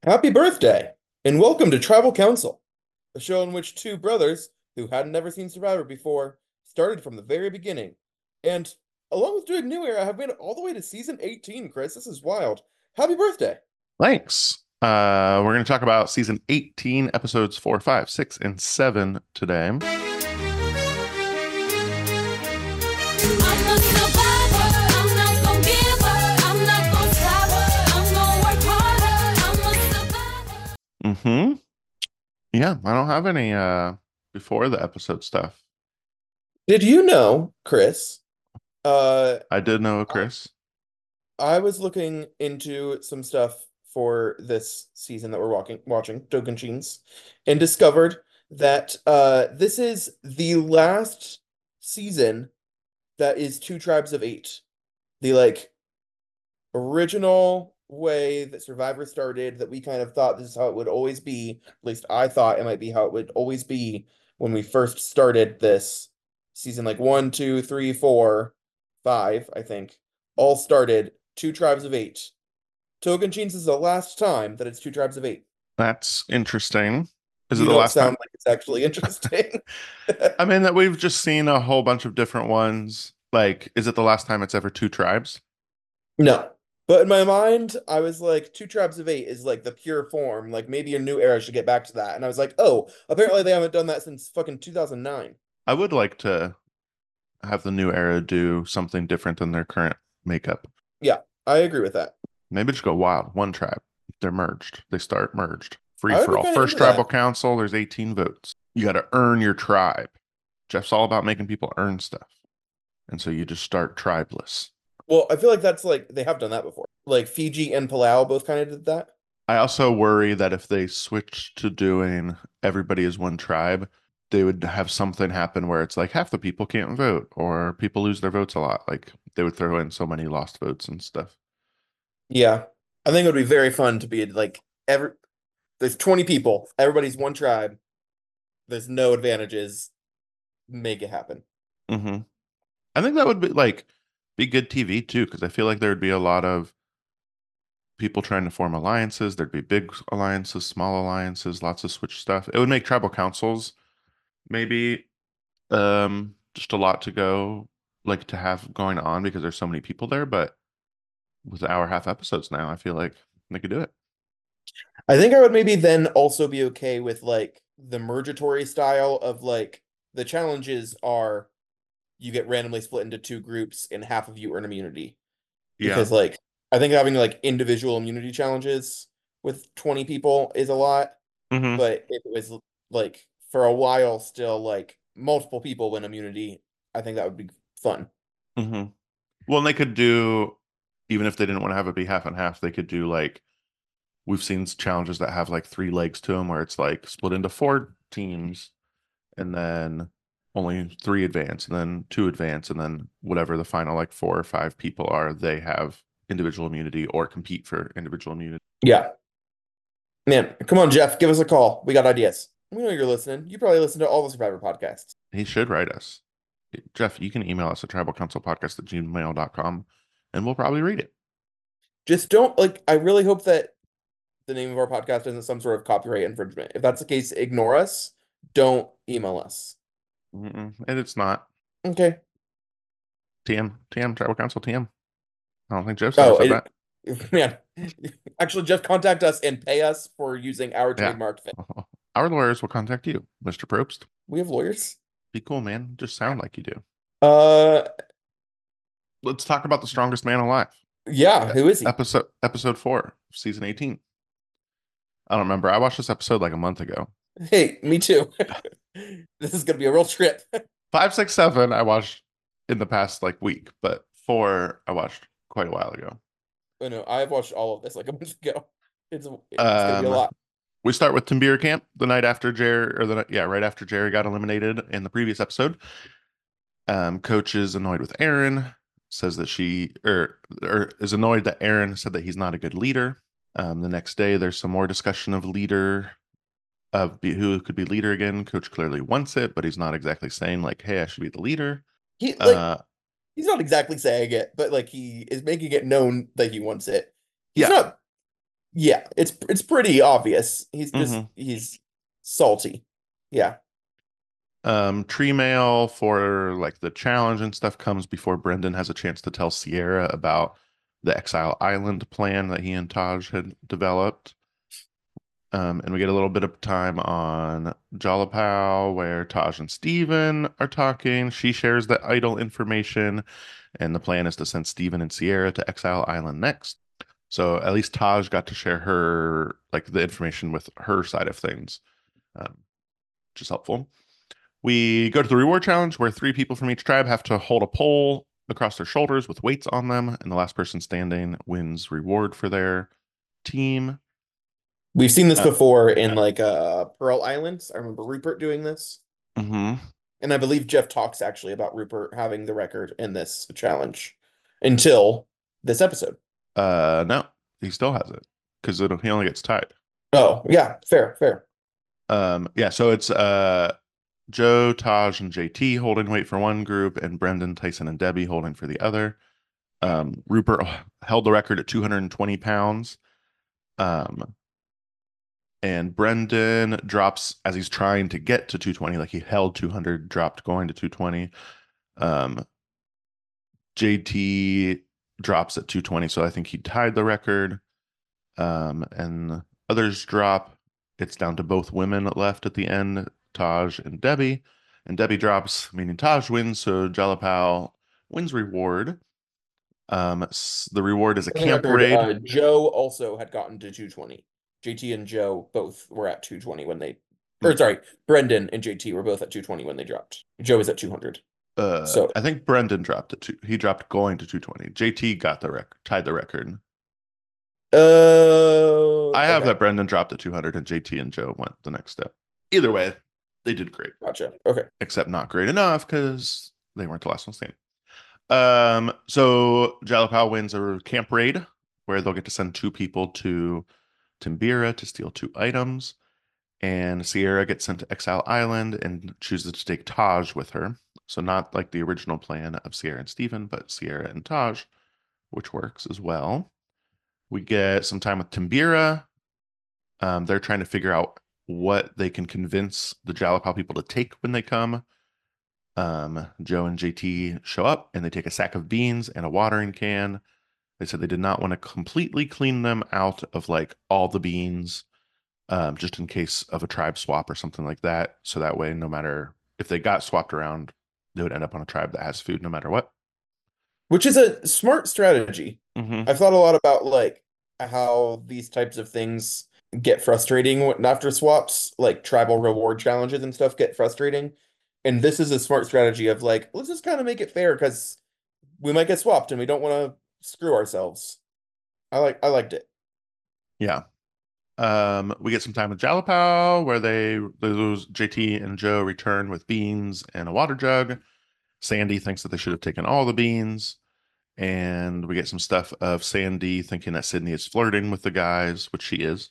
Happy birthday, and welcome to Tribal Council, a show in which two brothers who hadn't never seen Survivor before started from the very beginning. And along with doing New Era, have made it all the way to season 18, Chris. This is wild. Happy birthday. Thanks. We're going to talk about season 18, episodes 4, 5, 6, and 7 today. I'm a survivor. I'm not gonna give up. I'm not gonna stop. I'm gonna work harder. I'm a survivor. Yeah, I don't have any before the episode stuff. Did you know, Chris? I did know I, Chris. I was looking into some stuff for this season that we're watching Tocantins, and discovered that this is the last season that is two tribes of eight. The original way that Survivor started, that we kind of thought this is how it would always be. At least I thought it might be how it would always be when we first started this season, like one, two, three, four, five, I think, all started two tribes of eight. Tocantins is the last time that it's two tribes of eight. That's interesting. Is it You the don't last time? sound like it's actually interesting. I mean, that we've just seen a whole bunch of different ones. Like, is it the last time it's ever two tribes? No. But in my mind, I was like, two tribes of eight is like the pure form. Like maybe a new era should get back to that. And I was like, oh, apparently they haven't done that since fucking 2009. I would like to have the new era do something different than their current makeup. Yeah, I agree with that. Maybe just go wild. One tribe. They're merged. They start merged. Free I would for be all. kind of into First tribal that. council, there's 18 votes. You got to earn your tribe. Jeff's all about making people earn stuff. And so you just start tribeless. Well, I feel like that's like they have done that before. Like Fiji and Palau both kind of did that. I also worry that if they switch to doing everybody as one tribe, they would have something happen where it's like half the people can't vote or people lose their votes a lot. Like they would throw in so many lost votes and stuff. Yeah. I think it would be very fun to be like there's 20 people, everybody's one tribe. There's no advantages. Make it happen. hmm I think that would be good TV too, because I feel like there would be a lot of people trying to form alliances. There'd be big alliances, small alliances, lots of switch stuff. It would make tribal councils maybe just a lot to go like to have going on because there's so many people there. But with hour half episodes now, I feel like they could do it. I think I would maybe then also be okay with like the mergatory style of like the challenges are you get randomly split into two groups and half of you earn immunity. Yeah. Because like I think having like individual immunity challenges with 20 people is a lot, hmm but if it was like for a while still like multiple people win immunity, I think that would be fun. hmm Well, and they could do even if they didn't want to have it be half and half, they could do like we've seen challenges that have like three legs to them where it's like split into four teams and then only three advance and then two advance and then whatever the final like four or five people are, they have individual immunity or compete for individual immunity. Yeah. Man, come on, Jeff, give us a call. We got ideas. We know you're listening. You probably listen to all the Survivor podcasts. He should write us. Jeff, you can email us at tribalcouncilpodcast@gmail.com and we'll probably read it. Just don't like I really hope that the name of our podcast isn't some sort of copyright infringement. If that's the case, ignore us. Don't email us. And it's not Okay. TM, Tribal Council TM. I don't think Jeff's ever Oh, said that. man. Actually, just contact us and pay us for using our Yeah. trademark thing. Our lawyers will contact you, Mr. Probst. We have lawyers. Be cool, man. Just sound like you do. Uh, Let's talk about the strongest man alive. yeah, who is he? Episode 4, season 18. I don't remember. I watched this episode like a month ago. Hey, me too. This is gonna be a real trip. 5, 6, 7, I watched in the past like week, but 4 I watched quite a while ago. Oh no, I've watched all of this like a month ago. It's gonna be a Um, lot. we start with Timbira Camp the night after Jerry, or right after Jerry got eliminated in the previous episode. Coach is annoyed with Aaron, says that or is annoyed that Aaron said that he's not a good leader. The next day, there's some more discussion of who could be leader again. Coach clearly wants it, but he's not exactly saying like, "Hey, I should be the leader." He like Uh, he's not exactly saying it, but like he is making it known that he wants it. He's yeah, not Yeah, it's pretty obvious. Hmm. He's salty. Yeah. Tree mail for like the challenge and stuff comes before Brendan has a chance to tell Sierra about the Exile Island plan that he and Taj had developed. And we get a little bit of time on Jalapao where Taj and Steven are talking. She shares the idol information, and the plan is to send Steven and Sierra to Exile Island next. So at least Taj got to share her, like the information with her side of things, which is helpful. We go to the reward challenge where 3 people from each tribe have to hold a pole across their shoulders with weights on them, and the last person standing wins reward for their team. We've seen this Uh, before in like Pearl Islands. I remember Rupert doing this. mhm. And I believe Jeff talks actually about Rupert having the record in this challenge until this episode. No, he still has it because he only gets tied. Oh, yeah, fair, fair. Yeah, so it's Joe, Taj, and JT holding weight for one group, and Brendan, Tyson, and Debbie holding for the other. Rupert held the record at 220 pounds. And Brendan drops as he's trying to get to 220, like he held 200, dropped going to 220. JT drops at 220, so I think he tied the record. And others drop. It's down to both women left at the end, Taj and Debbie. And Debbie drops, meaning Taj wins, so Jalapal wins reward. The reward is a For the camp record, raid. Joe also had gotten to 220. JT and Joe both were at 220 when they, or Mm, sorry, Brendan and JT were both at 220 when they dropped. Joe is at 200. So, I think Brendan dropped it too. He dropped going to 220. JT got the record, tied the record. I have okay, that Brendan dropped at 200 and JT and Joe went the next step. Either way, they did great, gotcha. Okay. except not great enough because they weren't the last one standing. So Jalapal wins a camp raid where they'll get to send 2 people to Timbira to steal 2 items. And Sierra gets sent to Exile Island and chooses to take Taj with her. So not like the original plan of Sierra and Steven, but Sierra and Taj, which works as well. We get some time with Timbira. They're trying to figure out what they can convince the Jalapal people to take when they come. Joe and JT show up and they take a sack of beans and a watering can. They said they did not want to completely clean them out of like all the beans, just in case of a tribe swap or something like that. So that way, no matter if they got swapped around, they would end up on a tribe that has food no matter what. Which is a smart strategy. Mm-hmm. I've thought a lot about like how these types of things get frustrating after swaps, like tribal reward challenges and stuff get frustrating. And this is a smart strategy of like, let's just kind of make it fair because we might get swapped and we don't want to screw ourselves. I liked it. Yeah. We get some time with Jalapao where they lose JT and Joe return with beans and a water jug. Sandy thinks that they should have taken all the beans. And we get some stuff of Sandy thinking that Sydney is flirting with the guys, which she is.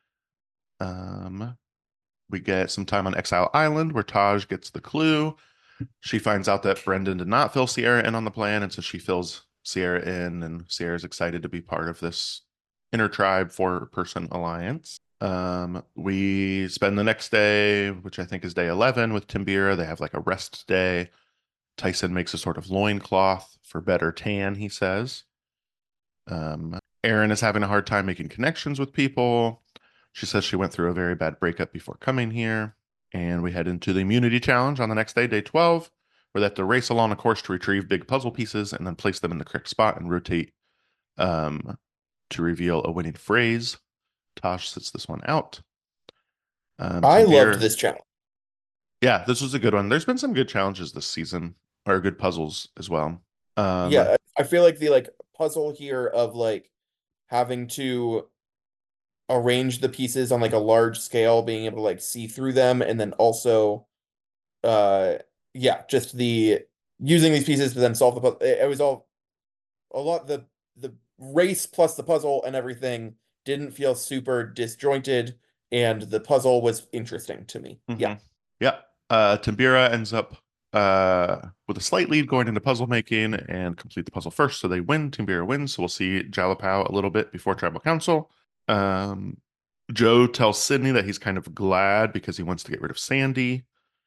We get some time on Exile Island where Taj gets the clue. She finds out that Brendan did not fill Sierra in on the plan, and so she fills Sierra in, and Sierra's excited to be part of this inter-tribe 4-person alliance. We spend the next day, which I think is day 11, with Timbira. They have like a rest day. Tyson makes a sort of loincloth for better tan, he says. Erin is having a hard time making connections with people. She says she went through a very bad breakup before coming here. And we head into the immunity challenge on the next day, day 12, where they have to race along a course to retrieve big puzzle pieces and then place them in the correct spot and rotate to reveal a winning phrase. Tosh sits this one out. I loved this challenge. Yeah, this was a good one. There's been some good challenges this season, or good puzzles as well. Yeah, I feel like the like puzzle here of like having to arrange the pieces on like a large scale, being able to like see through them, and then also yeah, just the using these pieces to then solve the puzzle. It was all a lot the race plus the puzzle and everything didn't feel super disjointed, and the puzzle was interesting to me. Yeah. Yeah. Timbira ends up with a slight lead going into puzzle making and complete the puzzle first, so they win. Timbira wins, so we'll see Jalapao a little bit before Tribal Council. Joe tells Sydney that he's kind of glad because he wants to get rid of Sandy.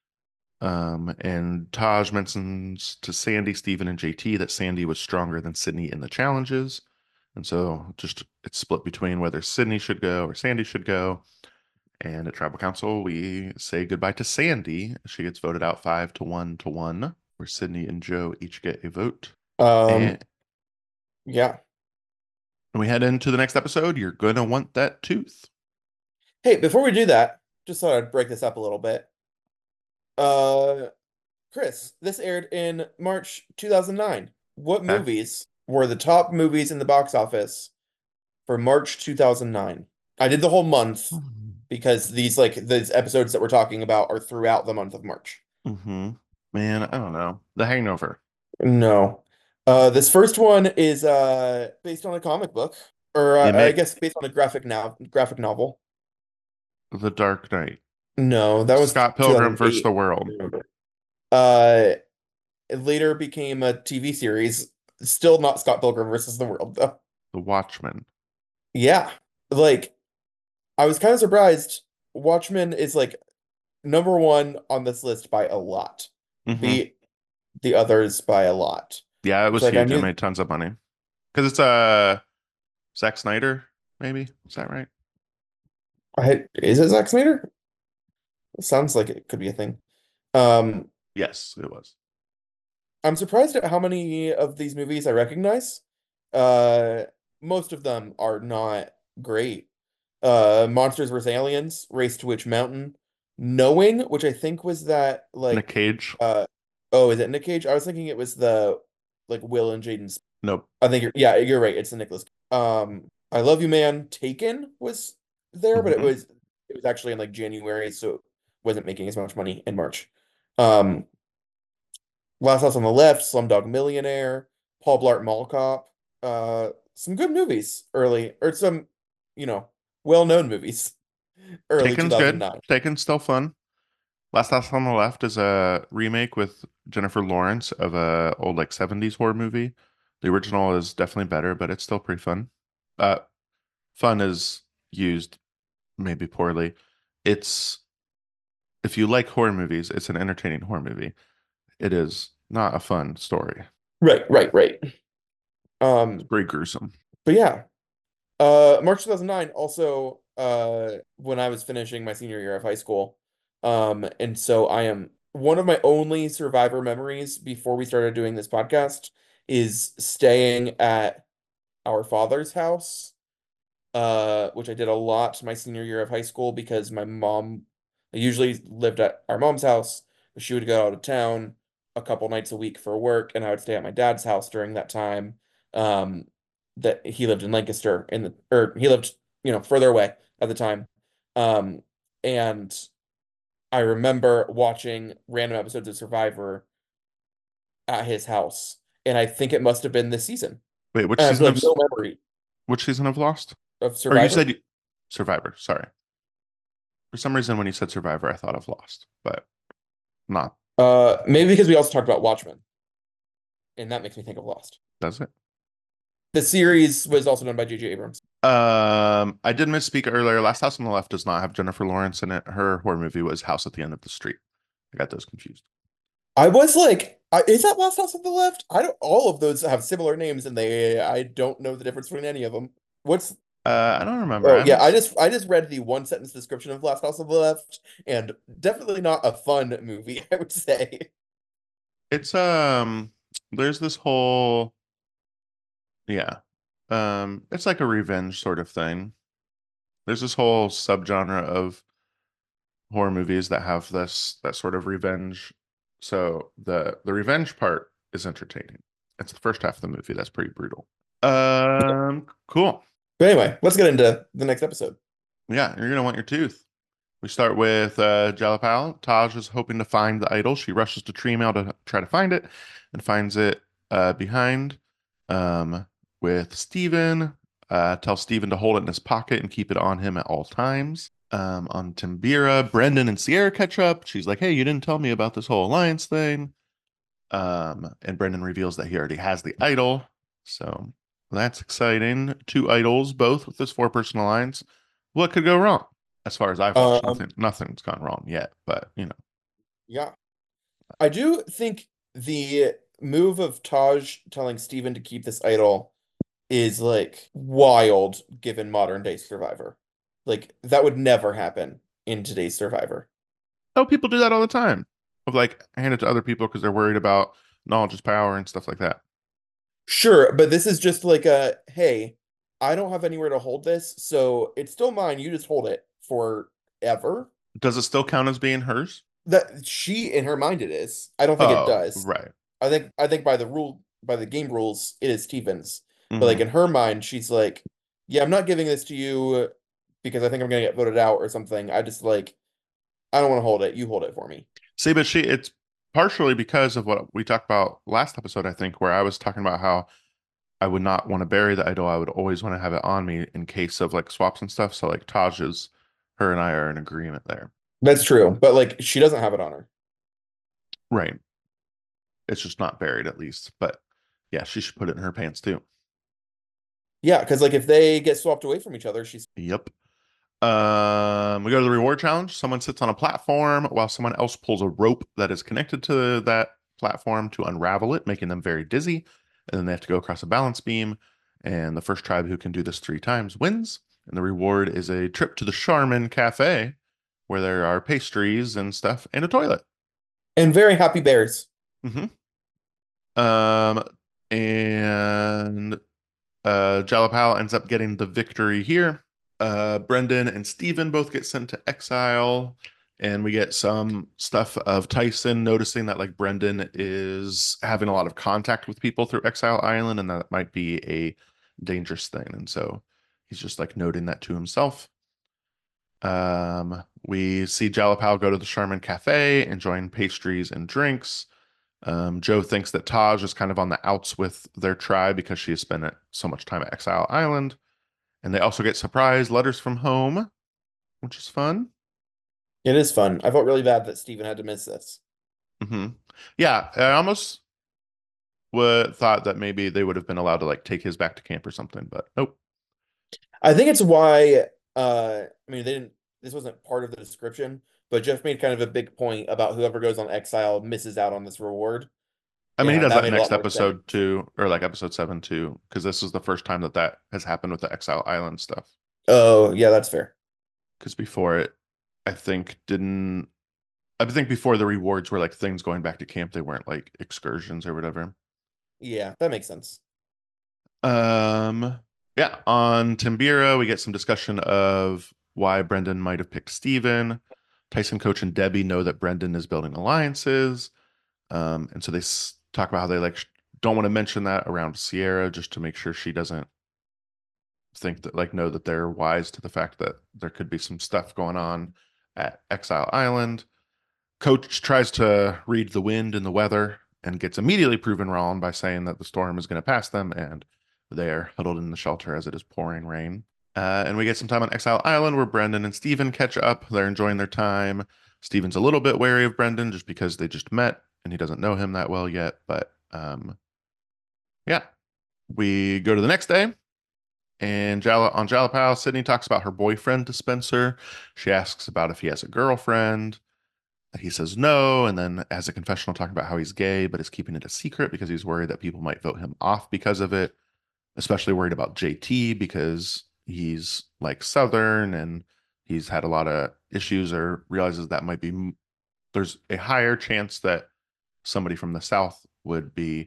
And Taj mentions to Sandy, Steven, and JT that Sandy was stronger than Sydney in the challenges. And so just it's split between whether Sydney should go or Sandy should go. And at Tribal Council, we say goodbye to Sandy. She gets voted out 5-1-1, where Sydney and Joe each get a vote. And Yeah. we head into the next episode. You're gonna want that tooth. Hey, before we do that, just thought I'd break this up a little bit. Chris, this aired in March 2009. What Okay. movies were the top movies in the box office for March 2009? I did the whole month because these episodes that we're talking about are throughout the month of March. Mm-hmm. Man, I don't know. The Hangover. No. This first one is based on a comic book, or They I make guess based on a graphic novel. The Dark Knight. No, that was Scott Pilgrim versus 2008. the World. Remember. Uh, it later became a TV series. Still not Scott Pilgrim versus the World, though. The Watchmen. Yeah, like I was kind of surprised. Watchmen is like number one on this list by a lot. Mm-hmm. Beat the others by a lot. Yeah, it was Like I huge. It knew, made tons of money. Because it's Zack Snyder, maybe? Is that right? is it Zack Snyder? It sounds like it could be a thing. Um, Yes, it was. I'm surprised at how many of these movies I recognize. Most of them are not great. Monsters vs. Aliens, Race to Witch Mountain, Knowing, which I think was that Nick Cage. oh, is it Nick Cage? I was thinking it was the like Will and Jaden's. Nope. I think you're right. It's the Nicholas. I Love You Man, Taken was there, but Mhm. it was actually in like January, so it wasn't making as much money in March. Um, Last House on the Left, Slumdog Millionaire, Paul Blart Mall Cop, some good movies early, or some, well-known movies early Taken's good. 2009. Taken's still fun. Last House on the Left is a remake with Jennifer Lawrence of a old like 70s horror movie. The original is definitely better, but it's still pretty fun. Fun is used maybe poorly. It's if you like horror movies, it's an entertaining horror movie. It is not a fun story. Right. It's Um, pretty gruesome. but yeah, March 2009 also when I was finishing my senior year of high school. And so I am one of my only Survivor memories before we started doing this podcast is staying at our father's house, which I did a lot my senior year of high school because I usually lived at our mom's house, but she would go out of town a couple nights a week for work, and I would stay at my dad's house during that time. Um, that he lived in Lancaster or he lived, further away at the time. Um, and I remember watching random episodes of Survivor at his house, and I think it must have been this season. Wait, I have like no memory which season of Lost? of Or you Survivor. said Survivor, sorry. For some reason when you said Survivor, I thought of Lost, but not. Maybe because we also talked about Watchmen, and that makes me think of Lost. Does it? The series was also done by J.J. Abrams. I did misspeak earlier. Last House on the Left does not have Jennifer Lawrence in it. Her horror movie was House at the End of the Street. I got those confused. I was like, is that Last House on the Left? I don't. All of those have similar names, and I don't know the difference between any of them. What's I don't remember. Oh yeah, I just read the one sentence description of Last House on the Left, and definitely not a fun movie, I would say. It's there's this whole yeah. It's like a revenge sort of thing. There's this whole subgenre of horror movies that have that sort of revenge. So the revenge part is entertaining. It's the first half of the movie that's pretty brutal. Cool. But anyway, let's get into the next episode. Yeah, you're gonna want your tooth. We start with Jalapal. Taj is hoping to find the idol. She rushes to Tree Mail to try to find it and finds it behind with Steven. Tells Steven to hold it in his pocket and keep it on him at all times. On Timbira, Brendan and Sierra catch up. She's like, hey, you didn't tell me about this whole alliance thing. And Brendan reveals that he already has the idol. So That's exciting. Two idols, both with this four-person alliance. What could go wrong? As far as I've watched, Um, nothing's gone wrong yet, but you know. yeah. I do think the move of Taj telling Steven to keep this idol is like wild given modern day Survivor. Like that would never happen in today's Survivor. Oh, people do that all the time. Of like hand it to other people because they're worried about knowledge is power and stuff like that. Sure, but this is just like a hey, I don't have anywhere to hold this, so it's still mine. You just hold it forever. Does it still count as being hers? That she in her mind it is. I don't think it Oh, does. right. I think by the game rules it is Steven's. But like Hmm. in her mind, she's like, yeah, I'm not giving this to you because I think I'm gonna get voted out or something. I just like I don't want to hold it. You hold it for me. See, but it's partially because of what we talked about last episode, I think, where I was talking about how I would not want to bury the idol. I would always want to have it on me in case of like swaps and stuff. So like Taj's, her and I are in agreement there. That's true. But like she doesn't have it on her. Right. It's just not buried at least. But yeah, she should put it in her pants too. Yeah, because like if they get swapped away from each other, she's Yep. We go to the reward challenge. Someone sits on a platform while someone else pulls a rope that is connected to that platform to unravel it, making them very dizzy. And then they have to go across a balance beam. And the first tribe who can do this 3 times wins. And the reward is a trip to the Charmin Cafe, where there are pastries and stuff and a toilet. and very happy bears. Hmm. Um, and Jalapal ends up getting the victory here. Brendan and Steven both get sent to exile, and we get some stuff of Tyson noticing that like Brendan is having a lot of contact with people through Exile Island, and that might be a dangerous thing. And so he's just like noting that to himself. We see Jalapal go to the Charmin Cafe, enjoying pastries and drinks. Joe thinks that Taj is kind of on the outs with their tribe because she has spent so much time at Exile Island. And they also get surprise letters from home, which is fun. It is fun. I felt really bad that Steven had to miss this. Hmm. Yeah, I almost thought that maybe they would have been allowed to like take his back to camp or something, but nope. I think it's why I mean they didn't this wasn't part of the description, but Jeff made kind of a big point about whoever goes on exile misses out on this reward. I mean, he And does that that made a lot next more sense. episode too, or like episode 7 too, because this is the first time that that has happened with the Exile Island stuff. Oh, yeah, that's fair. Because before it, I think didn't. I think before the rewards were like things going back to camp, they weren't like excursions or whatever. Yeah, that makes sense. Um, yeah, on Timbira, we get some discussion of why Brendan might have picked Steven. Tyson, Coach, and Debbie know that Brendan is building alliances. And so they talk about how they like don't want to mention that around Sierra just to make sure she doesn't think that like know that they're wise to the fact that there could be some stuff going on at Exile Island. Coach tries to read the wind and the weather and gets immediately proven wrong by saying that the storm is going to pass them and they are huddled in the shelter as it is pouring rain. And we get some time on Exile Island where Brendan and Steven catch up. They're enjoying their time. Steven's a little bit wary of Brendan just because they just met and he doesn't know him that well yet. But yeah, we go to the next day. And on Jalapal, Sydney talks about her boyfriend to Spencer. She asks about if he has a girlfriend. He says no, and then has a confessional talking about how he's gay, but is keeping it a secret because he's worried that people might vote him off because of it, especially worried about JT because he's like Southern and he's had a lot of issues or realizes that might be there's a higher chance that somebody from the South would be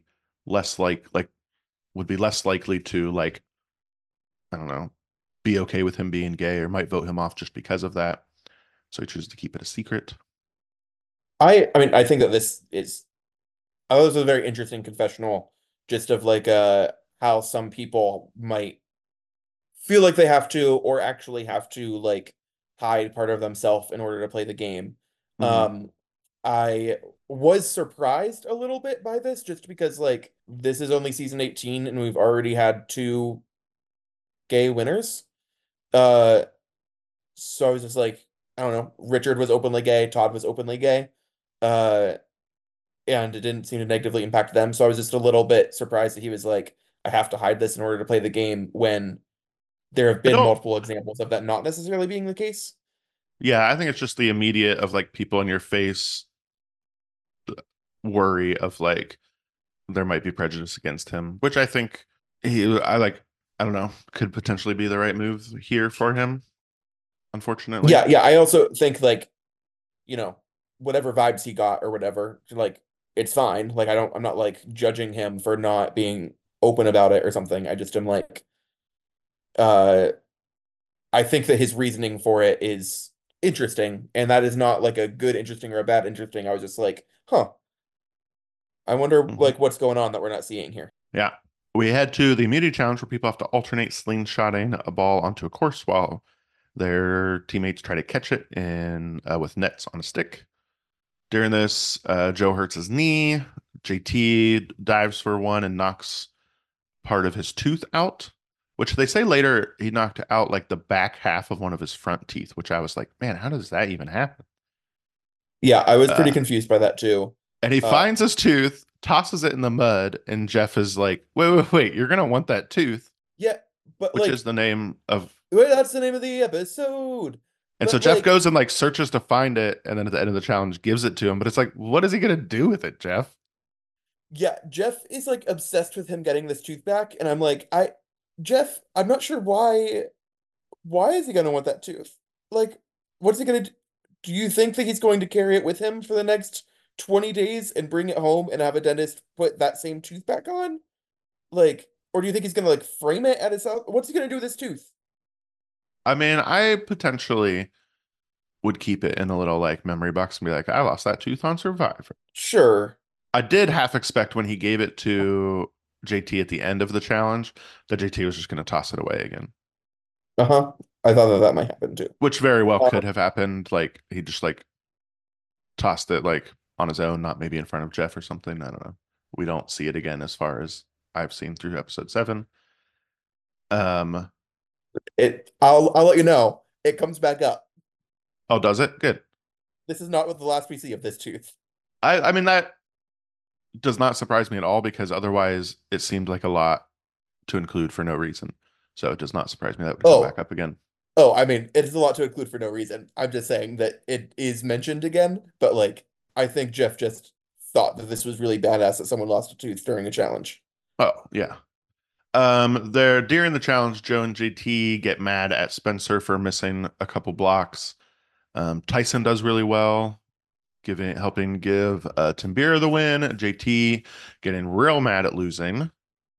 less likely to like, I don't know, be okay with him being gay or might vote him off just because of that. So he chooses to keep it a secret. I mean I think that this is I thought this was a very interesting confessional just of like how some people might feel like they have to or actually have to like hide part of themselves in order to play the game. Hmm. I was surprised a little bit by this just because like this is only season 18 and we've already had two gay winners. Uh so I was just like, I don't know, Richard was openly gay, Todd was openly gay. Uh and it didn't seem to negatively impact them. So I was just a little bit surprised that he was like, I have to hide this in order to play the game when there have I been don't. multiple examples of that not necessarily being the case. Yeah, I think it's just the immediate of like people in your face worry of like there might be prejudice against him, which I think I like. I don't know, could potentially be the right move here for him. Unfortunately, Yeah, I also think like, whatever vibes he got or whatever, like it's fine. Like I'm not like judging him for not being open about it or something. I just am like, uh, I think that his reasoning for it is interesting, and that is not like a good interesting or a bad interesting. I was just like, huh, I wonder Mhm. like what's going on that we're not seeing here. Yeah. We head to the immunity challenge where people have to alternate slingshotting a ball onto a course while their teammates try to catch it in with nets on a stick. During this, Joe hurts his knee. JT dives for one and knocks part of his tooth out, which they say later he knocked out like the back half of one of his front teeth, which I was like, man, how does that even happen? Yeah, I was pretty Uh, confused by that too. and he Uh, finds his tooth, tosses it in the mud, and Jeff is like, wait, you're gonna want that tooth, yeah, but which is like, the name of. well, that's the name of the episode. And so But Jeff like, goes and like searches to find it, and then at the end of the challenge gives it to him. But it's like, what is he gonna do with it, Jeff? yeah, Jeff is like obsessed with him getting this tooth back, and I'm like, Jeff, I'm not sure why is he gonna want that tooth? Like, what's he gonna do? Do you think that he's going to carry it with him for the next 20 days and bring it home and have a dentist put that same tooth back on? Like, or do you think he's gonna like frame it at his house? What's he gonna do with this tooth? I mean, I potentially would keep it in a little like memory box and be like, I lost that tooth on Survivor. Sure. I did half expect when he gave it to JT at the end of the challenge that JT was just going to toss it away again, Uh-huh. I thought that might happen too. which very well Uh, could have happened. Like he just like tossed it like on his own, not maybe in front of Jeff or something. I don't know. We don't see it again as far as I've seen through episode 7. Um, I'll let you know. It comes back up. oh, does it? Good. This is not what the last we see of this tooth. I mean that does not surprise me at all because otherwise it seemed like a lot to include for no reason. So it does not surprise me that would come back Oh, up again. I mean, it is a lot to include for no reason. I'm just saying that it is mentioned again, but like, I think Jeff just thought that this was really badass that someone lost a tooth during a challenge. Oh, yeah. There during the challenge, Joe and JT get mad at Spencer for missing a couple blocks. Tyson does really well, helping give Timbira the win. JT getting real mad at losing.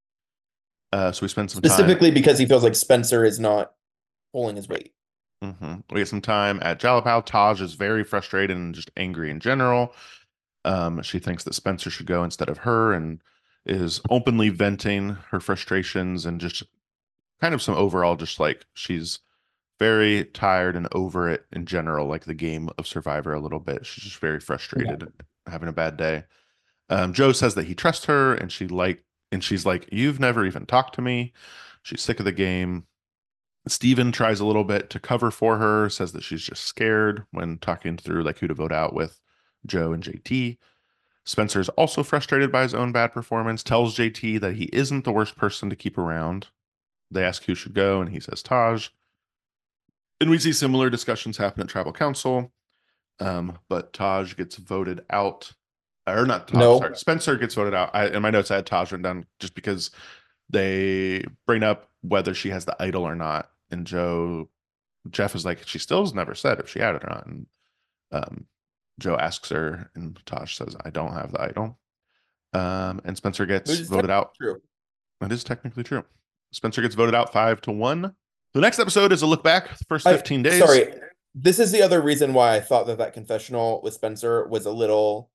So we spend some time. Specifically because he feels like Spencer is not pulling his weight. We get some time at Jalapal. Taj is very frustrated and just angry in general. She thinks that Spencer should go instead of her and is openly venting her frustrations and just kind of some overall, just like she's very tired and over it in general, like the game of Survivor a little bit. She's just very frustrated, having a bad day. Joe says that he trusts her, and she's like, "You've never even talked to me." She's sick of the game. Steven tries a little bit to cover for her, says that she's just scared when talking through like who to vote out with Joe and JT. Spencer's also frustrated by his own bad performance, tells JT that he isn't the worst person to keep around. They ask who should go, and he says Taj. And we see similar discussions happen at Tribal Council. But Taj gets voted out. Or not Taj, No. sorry. Spencer gets voted out. In my notes, I had Taj written down just because they bring up whether she has the idol or not. And Jeff is like, she still's never said if she had it or not. And um, Joe asks her, and Taj says, I don't have the idol. And Spencer gets Which is voted out. true. That is technically true. Spencer gets voted out 5-1. The next episode is a look back, the first 15 days. Sorry, this is the other reason why I thought that confessional with Spencer was a little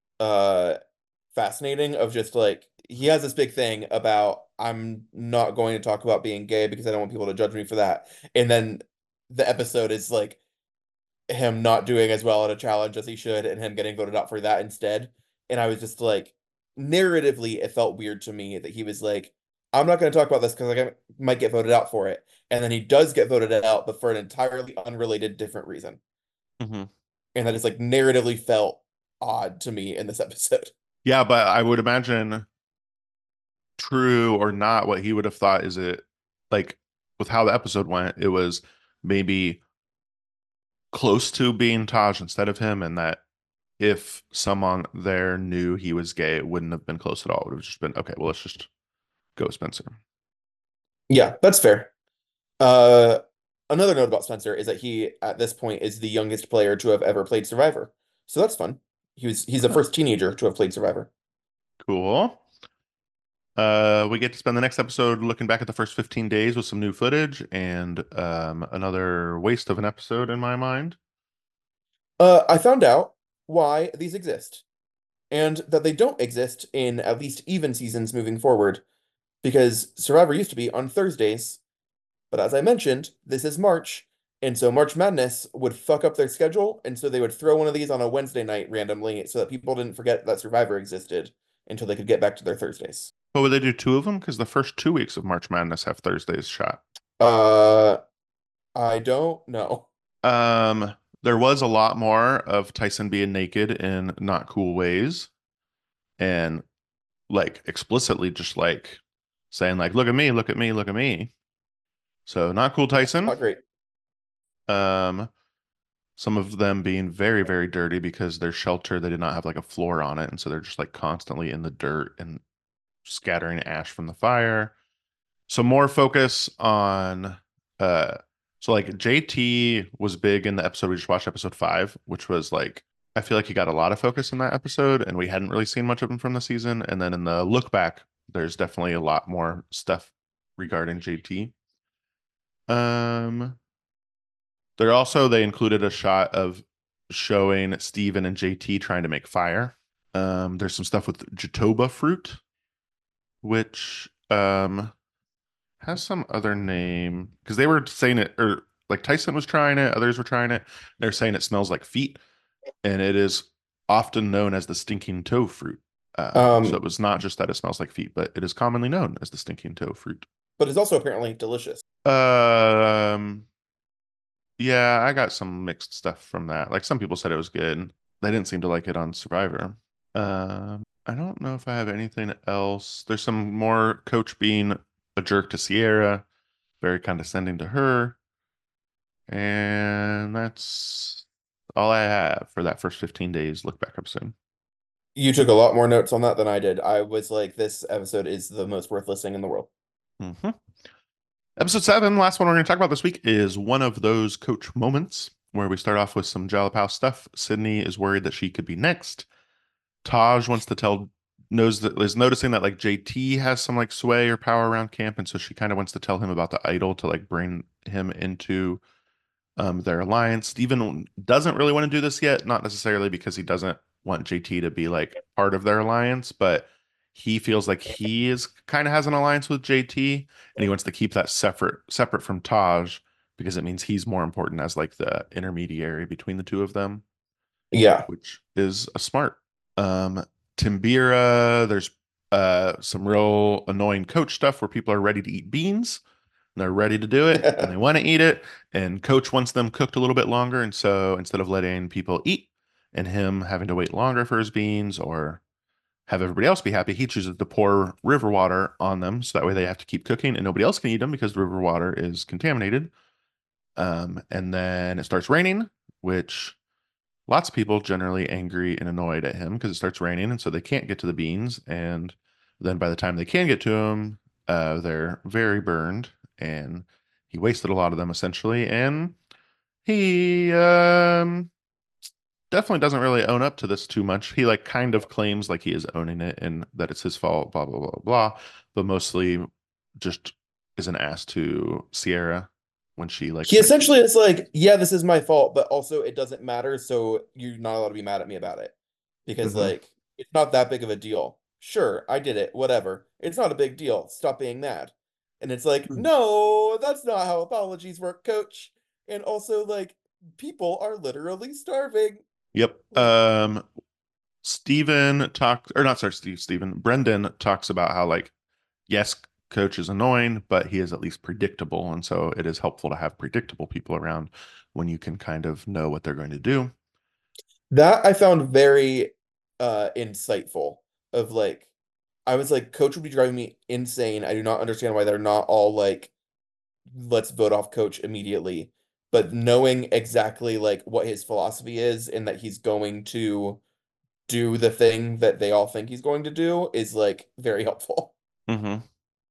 uh fascinating of just like he has this big thing about I'm not going to talk about being gay because I don't want people to judge me for that. And then the episode is like him not doing as well at a challenge as he should and him getting voted out for that instead. And I was just like, narratively, it felt weird to me that he was like, I'm not going to talk about this because I might get voted out for it. And then he does get voted out, but for an entirely unrelated, different reason. Mm-hmm. And that just like narratively felt odd to me in this episode. Yeah, but I would imagine true or not, what he would have thought is it like with how the episode went, it was maybe close to being Taj instead of him, and that if someone there knew he was gay, it wouldn't have been close at all. It would have just been okay. Well, let's just go with Spencer. Yeah, that's fair. Uh, Another note about Spencer is that he, at this point, is the youngest player to have ever played Survivor. So that's fun. He's the first teenager to have played Survivor. Cool. We get to spend the next episode looking back at the first 15 days with some new footage and another waste of an episode in my mind. I found out why these exist, and that they don't exist in at least even seasons moving forward, because Survivor used to be on Thursdays. But as I mentioned, this is March, and so March Madness would fuck up their schedule, and so they would throw one of these on a Wednesday night randomly so that people didn't forget that Survivor existed until they could get back to their Thursdays. But would they do two of them? Because the first 2 weeks of March Madness have Thursdays shot. Uh, I don't know. There was a lot more of Tyson being naked in not cool ways and like explicitly just like saying like, look at me, look at me, look at me. So not cool, Tyson. Not great. Some of them being very, very dirty because their shelter, they did not have like a floor on it. And so they're just like constantly in the dirt and scattering ash from the fire. So more focus on so like JT was big in the episode we just watched, episode 5, which was like I feel like he got a lot of focus in that episode and we hadn't really seen much of him from the season. And then in the look back, there's definitely a lot more stuff regarding JT. They included a shot of showing Steven and JT trying to make fire. There's some stuff with Jatoba fruit, which has some other name because they were saying it, or like Tyson was trying it, others were trying it. They're saying it smells like feet, and it is often known as the stinking toe fruit. So it was not just that it smells like feet, but it is commonly known as the stinking toe fruit. But it's also apparently delicious. Yeah, I got some mixed stuff from that. Like some people said it was good. They didn't seem to like it on Survivor. I don't know if I have anything else. There's some more Coach being a jerk to Sierra, very condescending to her. And that's all I have for that first 15 days look back episode. You took a lot more notes on that than I did. I was like, this episode is the most worth listening in the world. Mm-hmm. Episode 7, last one we're going to talk about this week, is one of those Coach moments where we start off with some Jalapao stuff. Sydney is worried that she could be next. Taj wants to is noticing that like JT has some like sway or power around camp, and so she kind of wants to tell him about the idol to like bring him into their alliance. Steven doesn't really want to do this yet, not necessarily because he doesn't want JT to be like part of their alliance, but he feels like he is kind of has an alliance with JT and he wants to keep that separate from Taj because it means he's more important as like the intermediary between the two of them. Yeah. Which is a smart. Timbira, there's some real annoying Coach stuff where people are ready to eat beans. They're ready to do it and they want to eat it. And Coach wants them cooked a little bit longer. And so instead of letting people eat and him having to wait longer for his beans or have everybody else be happy, he chooses to pour river water on them. So that way they have to keep cooking and nobody else can eat them because the river water is contaminated. And then it starts raining, which lots of people generally angry and annoyed at him because it starts raining. And so they can't get to the beans. And then by the time they can get to them, they're very burned. And he wasted a lot of them essentially. And he definitely doesn't really own up to this too much. He like kind of claims like he is owning it and that it's his fault, blah, blah, blah, blah. But mostly just is an ass to Sierra when she like He essentially is like, yeah, this is my fault, but also it doesn't matter, so you're not allowed to be mad at me about it. Because like it's not that big of a deal. Sure, I did it, whatever. It's not a big deal. Stop being mad. And it's like, no, that's not how apologies work, coach. And also like people are literally starving. Yep. Steven talked, or not, sorry, Steven. Brendan talks about how, like, yes, Coach is annoying, but he is at least predictable. And so it is helpful to have predictable people around when you can kind of know what they're going to do. That I found very insightful of like, I was like, Coach would be driving me insane. I do not understand why they're not all like, let's vote off Coach immediately. But knowing exactly like what his philosophy is and that he's going to do the thing that they all think he's going to do is like very helpful. Mm-hmm.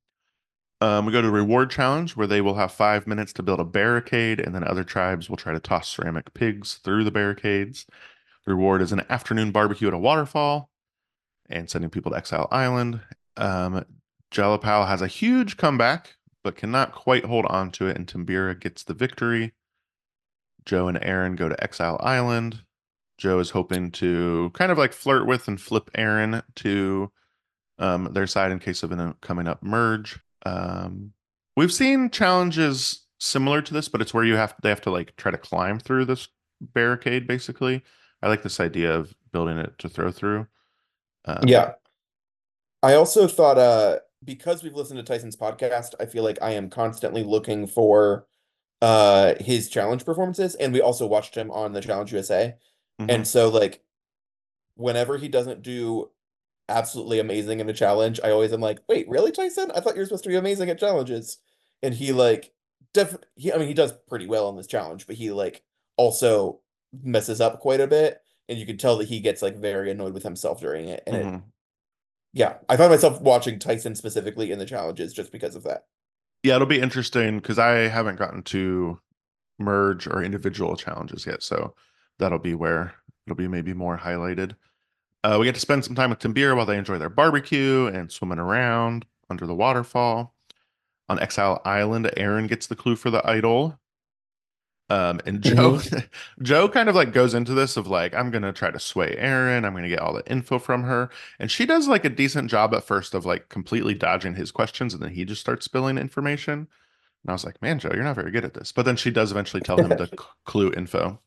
We go to reward challenge where they will have 5 minutes to build a barricade, and then other tribes will try to toss ceramic pigs through the barricades. The reward is an afternoon barbecue at a waterfall and sending people to Exile Island. Jalapal has a huge comeback, but cannot quite hold on to it, and Timbira gets the victory. Joe and Aaron go to Exile Island. Joe is hoping to kind of like flirt with and flip Aaron to their side in case of an coming up merge. We've seen challenges similar to this, but it's where they have to like try to climb through this barricade, basically. I like this idea of building it to throw through. Yeah. I also thought because we've listened to Tyson's podcast, I feel like I am constantly looking for his challenge performances, and we also watched him on the Challenge USA. Mhm. And so like whenever he doesn't do absolutely amazing in a challenge, I always am like, wait, really, Tyson? I thought you were supposed to be amazing at challenges. And he like I mean he does pretty well in this challenge, but he like also messes up quite a bit. And you can tell that he gets like very annoyed with himself during it. And it Mhm. yeah, I found myself watching Tyson specifically in the challenges just because of that. Yeah, it'll be interesting because I haven't gotten to merge or individual challenges yet, so that'll be where it'll be maybe more highlighted. We get to spend some time with Timbira while they enjoy their barbecue and swimming around under the waterfall. On Exile Island, Aaron gets the clue for the idol. And Joe, Mhm. Joe kind of like goes into this of like, I'm gonna try to sway Aaron. I'm gonna get all the info from her, and she does like a decent job at first of like completely dodging his questions, and then he just starts spilling information. And I was like, man, Joe, you're not very good at this. But then she does eventually tell him the clue info.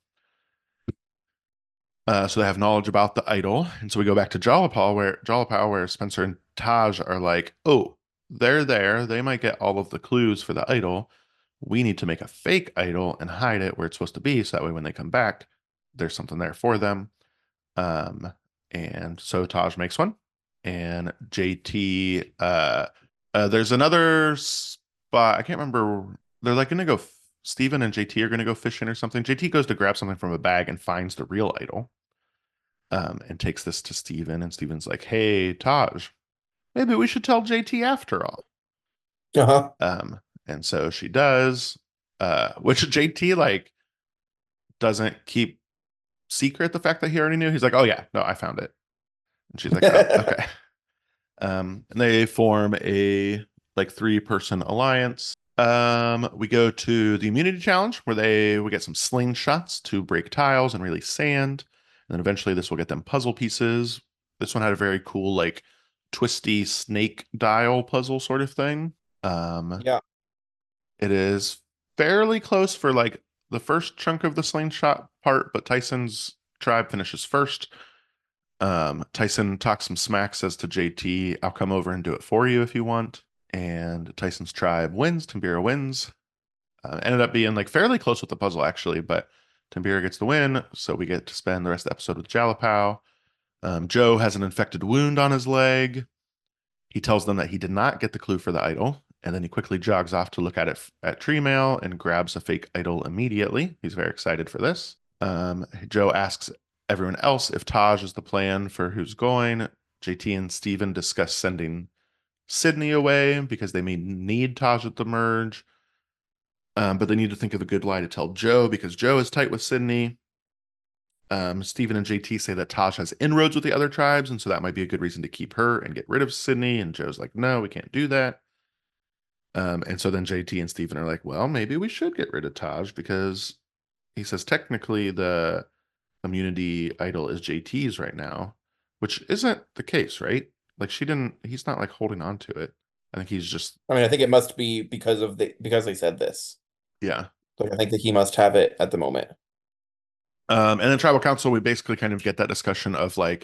So they have knowledge about the idol, and so we go back to Jalapal, where Spencer and Taj are like, "Oh, they're there. They might get all of the clues for the idol. We need to make a fake idol and hide it where it's supposed to be, so that way when they come back, there's something there for them." Um, and so Taj makes one, and JT. There's another spot. I can't remember. They're like gonna go. Steven and JT are gonna go fishing or something. JT goes to grab something from a bag and finds the real idol, and takes this to Steven. And Steven's like, "Hey, Taj, maybe we should tell JT after all." Uh-huh. And so she does, which JT like doesn't keep secret the fact that he already knew. He's like, "Oh yeah, no, I found it." And she's like, "Oh, okay." And they form a like 3-person alliance. We go to the immunity challenge where we get some slingshots to break tiles and release sand. And then eventually this will get them puzzle pieces. This one had a very cool, like twisty snake dial puzzle sort of thing. Yeah. It is fairly close for like the first chunk of the slingshot part, but Tyson's tribe finishes first. Tyson talks some smack, says to JT, "I'll come over and do it for you if you want." And Tyson's tribe wins. Timbira wins. Ended up being like fairly close with the puzzle actually, but Timbira gets the win, so we get to spend the rest of the episode with Jalapal. Joe has an infected wound on his leg. He tells them that he did not get the clue for the idol, and then he quickly jogs off to look at it at tree mail and grabs a fake idol immediately. He's very excited for this. Joe asks everyone else if Taj is the plan for who's going. JT and Steven discuss sending Sydney away because they may need Taj at the merge. But they need to think of a good lie to tell Joe because Joe is tight with Sydney. Steven and JT say that Taj has inroads with the other tribes, and so that might be a good reason to keep her and get rid of Sydney. And Joe's like, no, we can't do that. And so then JT and Steven are like, well, maybe we should get rid of Taj because he says technically the immunity idol is JT's right now, which isn't the case, right? Like he's not like holding on to it. I think he's just, I mean, I think it must be because they said this. yeah. Like I think that he must have it at the moment. And then tribal council, we basically kind of get that discussion of like,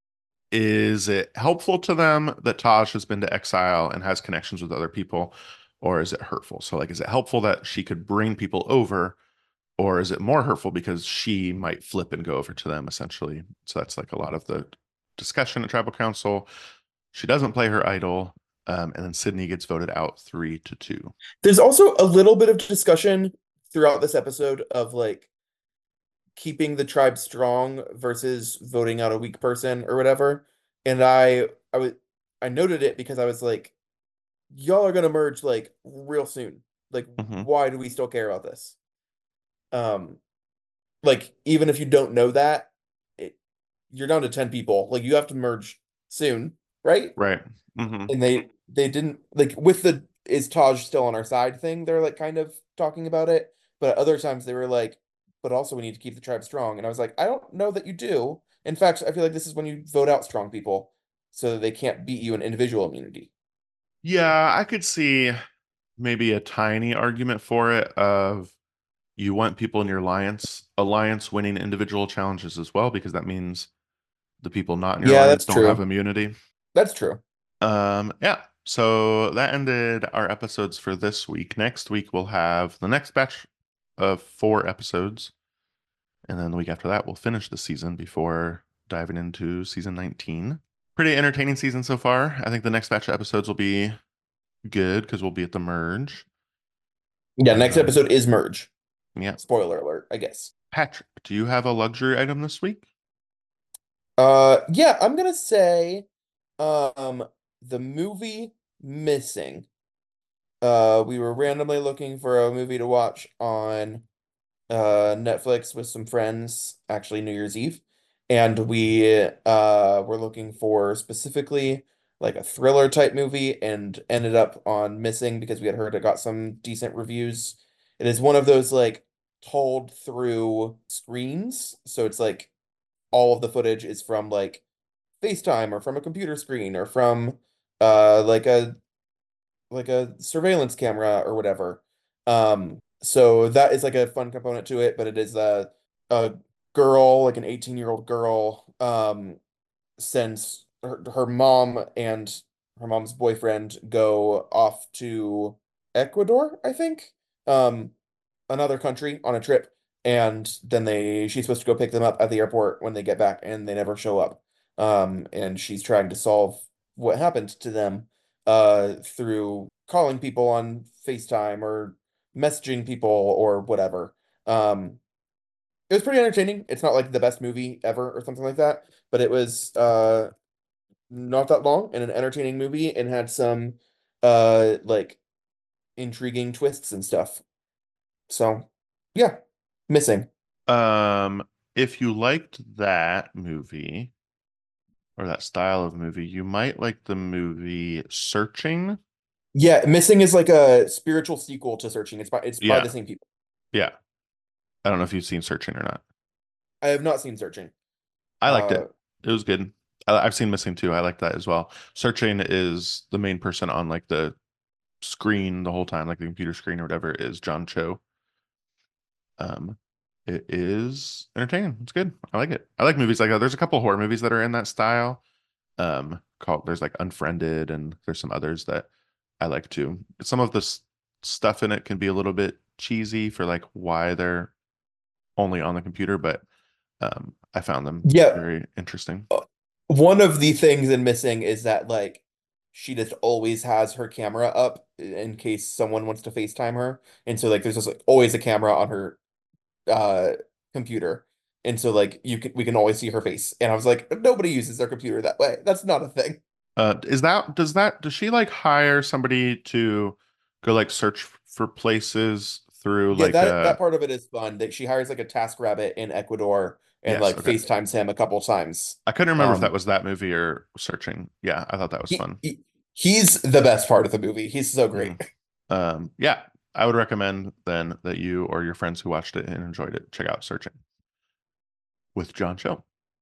is it helpful to them that Taj has been to exile and has connections with other people, or is it hurtful? So, like, is it helpful that she could bring people over, or is it more hurtful because she might flip and go over to them essentially? So that's like a lot of the discussion at tribal council. She doesn't play her idol, and then Sydney gets voted out 3-2. There's also a little bit of discussion throughout this episode of like keeping the tribe strong versus voting out a weak person or whatever. And I noted it because I was like, y'all are gonna merge like real soon. Like, Hmm. why do we still care about this? Um, like even if you don't know that, you're down to 10 people. Like you have to merge soon, right? Right. Hmm. And they didn't like with the is Taj still on our side thing, they're like kind of talking about it. But other times they were like, but also we need to keep the tribe strong. And I was like, I don't know that you do. In fact, I feel like this is when you vote out strong people so that they can't beat you in individual immunity. Yeah, I could see maybe a tiny argument for it of you want people in your alliance winning individual challenges as well, because that means the people not in your Yeah, alliance that's don't have true. immunity. That's true. Yeah. So that ended our episodes for this week. Next week we'll have the next batch of 4 episodes, and then the week after that we'll finish the season before diving into season 19. Pretty entertaining season so far. I think the next batch of episodes will be good because we'll be at the merge. Yeah, next Um, episode is merge. yeah. Spoiler alert, I guess. Patrick, do you have a luxury item this week? Yeah, I'm gonna say, um, the movie Missing. We were randomly looking for a movie to watch on Netflix with some friends, actually New Year's Eve, and we were looking for specifically like a thriller type movie and ended up on Missing because we had heard it got some decent reviews. It is one of those like told through screens, so it's like all of the footage is from like FaceTime or from a computer screen or from like a surveillance camera or whatever. So that is like a fun component to it, but it is a girl, like an 18-year-old girl, sends her mom and her mom's boyfriend go off to Ecuador, I think. Um, another country on a trip, and then she's supposed to go pick them up at the airport when they get back, and they never show up. And she's trying to solve what happened to them through calling people on FaceTime or messaging people or whatever. It was pretty entertaining. It's not like the best movie ever or something like that, but it was not that long and an entertaining movie and had some like intriguing twists and stuff. So, yeah, Missing. Um, if you liked that movie or that style of movie, you might like the movie Searching. Yeah, Missing is like a spiritual sequel to Searching. It's by Yeah, the same people. yeah. I don't know if you've seen Searching or not. I have not seen Searching. I liked Uh, it. It was good. I've seen Missing too. I like that as well. Searching is the main person on like the screen the whole time, like the computer screen or whatever, is John Cho. Um, it is entertaining. It's good. I like it. I like movies like that. There's a couple horror movies that are in that style. Called there's like Unfriended, and there's some others that I like too. Some of the stuff in it can be a little bit cheesy for like why they're only on the computer, but I found them yeah, very interesting. one of the things in Missing is that like she just always has her camera up in case someone wants to FaceTime her. And so like there's just like always a camera on her uh computer. And so like we can always see her face. And I was like, nobody uses their computer that way. That's not a thing. Does she like hire somebody to go like search for places through Yeah, like that part of it is fun. That she hires like a task rabbit in Ecuador and yes, like okay. FaceTimes him a couple times. I couldn't remember if that Um was that movie or Searching. Yeah, I thought that was he, fun. he he's the best part of the movie. He's so great. Mhm. Yeah, I would recommend then that you or your friends who watched it and enjoyed it check out Searching with John Cho.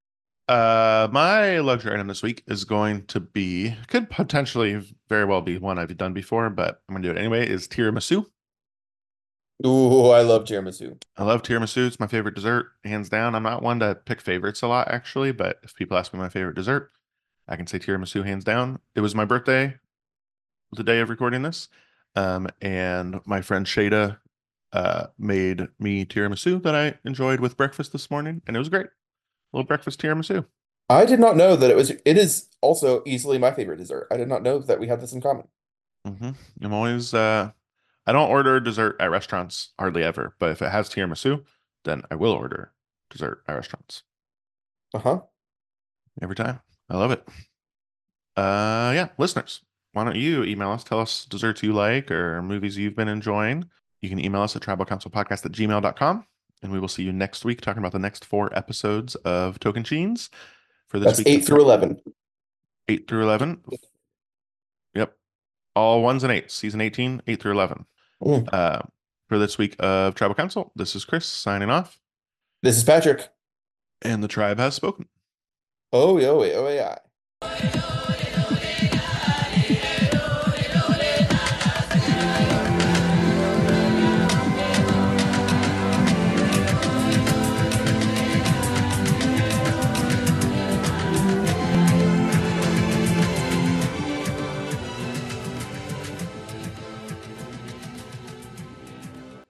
My luxury item this week is going to be, could potentially very well be one I've done before, but I'm gonna do it anyway, is tiramisu. Ooh, I love tiramisu. I love tiramisu. It's my favorite dessert, hands down. I'm not one to pick favorites a lot, actually, but if people ask me my favorite dessert, I can say tiramisu hands down. It was my birthday the day of recording this, and my friend Shada made me tiramisu that I enjoyed with breakfast this morning, and it was great. A little breakfast tiramisu. I did not know that it is also easily my favorite dessert. I did not know that we had this in common. Hmm. I'm always I don't order dessert at restaurants hardly ever, but if it has tiramisu, then I will order dessert at restaurants Uh-huh. every time. I love it. Yeah, listeners, why don't you email us, tell us desserts you like or movies you've been enjoying. You can email us at tribalcouncilpodcast@gmail.com, and we will see you next week talking about the next 4 episodes of Tocantins for this That's week's 8 through 11. 8 through 11. Yep. All ones and eights, season 18, 8 through 11. Mm. For this week of Tribal Council, this is Chris signing off, This is Patrick. and the tribe has spoken. Oh, yeah, oh, yeah, oh, yeah.